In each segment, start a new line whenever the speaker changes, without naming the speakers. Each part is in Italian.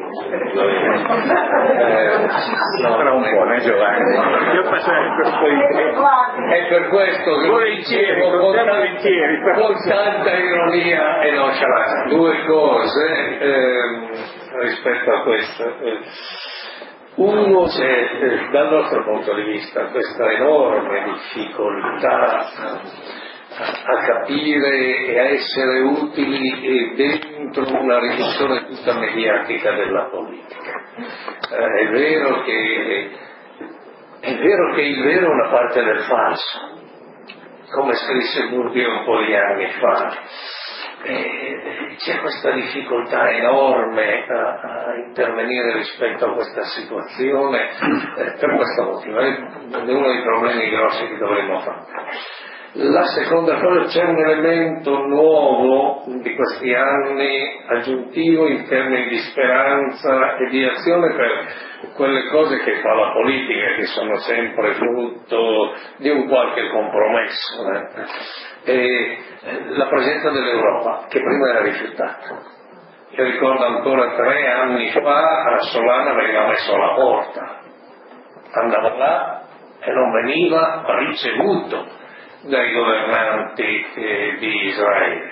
Tra un po', né Giovanni? Io passerei per
è per questo che
volentieri,
con tanta ironia e nonchalance due cose rispetto a questo. Uno, c'è dal nostro punto di vista questa enorme difficoltà a capire e a essere utili dentro una riduzione tutta mediatica della politica. È vero che il vero è una parte del falso, come scrisse Bourdieu un po' di anni fa. C'è questa difficoltà enorme a intervenire rispetto a questa situazione per questo motivo, è uno dei problemi grossi che dovremmo affrontare. La seconda cosa, c'è un elemento nuovo di questi anni aggiuntivo in termini di speranza e di azione per quelle cose che fa la politica, che sono sempre frutto di un qualche compromesso. E la presenza dell'Europa, che prima era rifiutata. Io ricordo ancora 3 anni fa a Solana veniva messo alla porta, andava là e non veniva ricevuto dai governanti di Israele.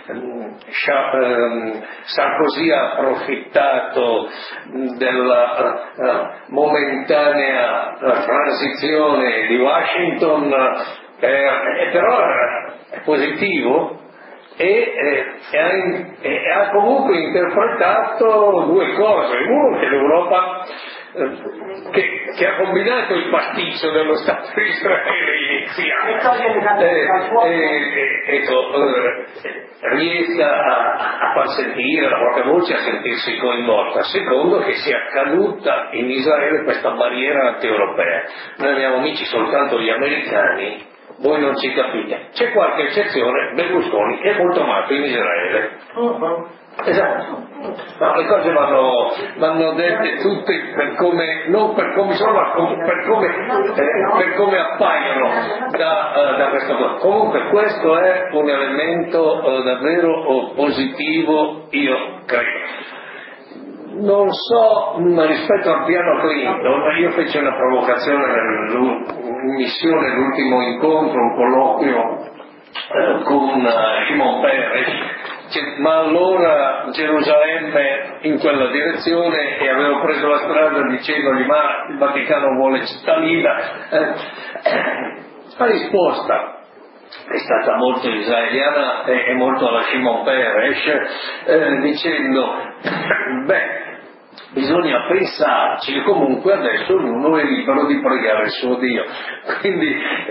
Sarkozy ha approfittato della momentanea transizione di Washington, però è positivo e ha comunque interpretato due cose. Uno, che l'Europa che ha combinato il pasticcio dello Stato di Israele riesca a far sentire la propria voce, a sentirsi coinvolta. Secondo, che sia caduta in Israele questa barriera anti-europea. Noi abbiamo amici soltanto gli americani, voi non ci capite. C'è qualche eccezione, Berlusconi, che è molto amato in Israele. Esatto. No, le cose vanno dette tutte per come, non per come sono, ma per come appaiono da questo punto. Comunque questo è un elemento davvero positivo, io credo. Non so, rispetto al piano Clinton, io feci una provocazione in missione, l'ultimo incontro, un colloquio con Shimon Peres, ma allora Gerusalemme in quella direzione, e avevo preso la strada dicendogli ma il Vaticano vuole cittadina. La risposta è stata molto israeliana e molto alla Shimon Peres, dicendo bisogna pensarci, comunque adesso ognuno è libero di pregare il suo Dio, quindi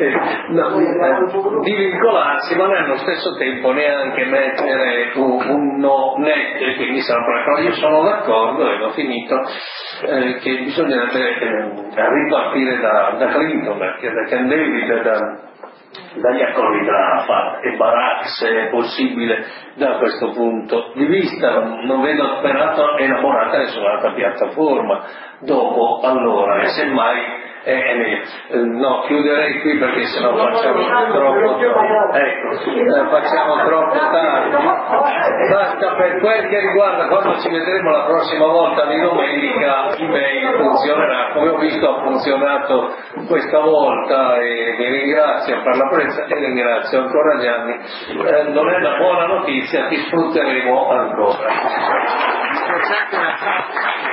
di vincolarsi, ma nello stesso tempo neanche mettere un no netto, e quindi però io sono d'accordo, e ho finito, che bisognerebbe ripartire da Clinton, da Camp David, dagli accordi tra Arafat e Barak, se è possibile da questo punto di vista. Non vedo peraltro elaborata nessuna altra piattaforma dopo, allora, e semmai no, chiuderei qui perché sennò facciamo troppo tardi. Basta, per quel che riguarda quando ci vedremo la prossima volta di domenica, email funzionerà, come ho visto ha funzionato questa volta, e vi ringrazio per la presenza e ringrazio ancora Gianni. Non è una buona notizia, ti sfrutteremo ancora.